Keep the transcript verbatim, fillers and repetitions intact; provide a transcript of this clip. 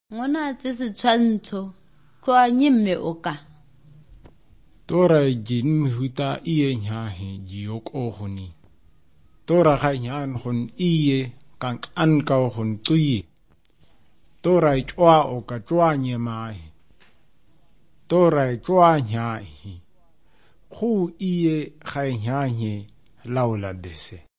Ngwana tse setshwantsho tloa nyimme o ka. Tora jin huta iye nyahe jiyoko honi. Tora ga nyan hon iye kang an ka hon tuye. Tora chwa o ka chwa nyemahe. Tora chwa nyahe. Khu iye ga nyahe laula dese.